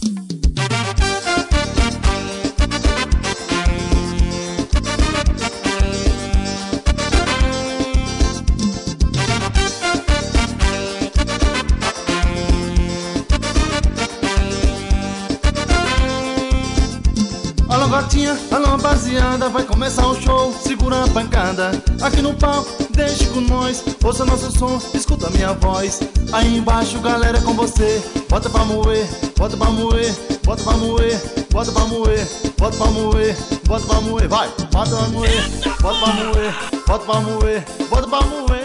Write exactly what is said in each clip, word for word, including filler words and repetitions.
Alô gatinha, alô rapaziada, vai começar o show, segura a pancada. Aqui no palco, deixe com nós, ouça nosso som, escuta minha voz. Aí embaixo, galera, é com você. Bota pra moer, bota pra moer, bota pra moer, bota pra moer, bota pra moer, bota pra moer, vai. Bota pra moer, bota pra moer, bota pra moer, bota pra moer.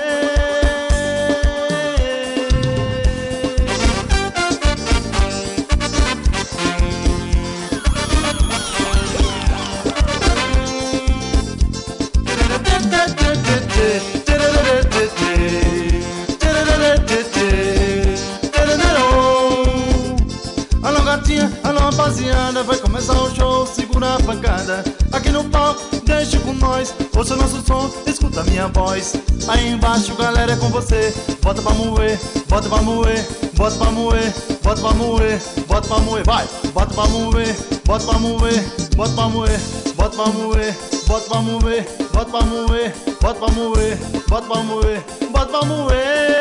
Alô gatinha, alô rapaziada, vai começar o show, segura a pancada. Aqui no palco, deixe com nós, ouça nosso som, escuta minha voz. Aí embaixo, galera, é com você. Bota pra moer, bota pra moer, bota pra moer, bota pra moer, bota pra moer, vai. Bota pra moer, bota pra moer, bota pra moer, bota pra moer, bota pra moer, bota pra moer, bota pra moer, bota pra moer, bota pra moer.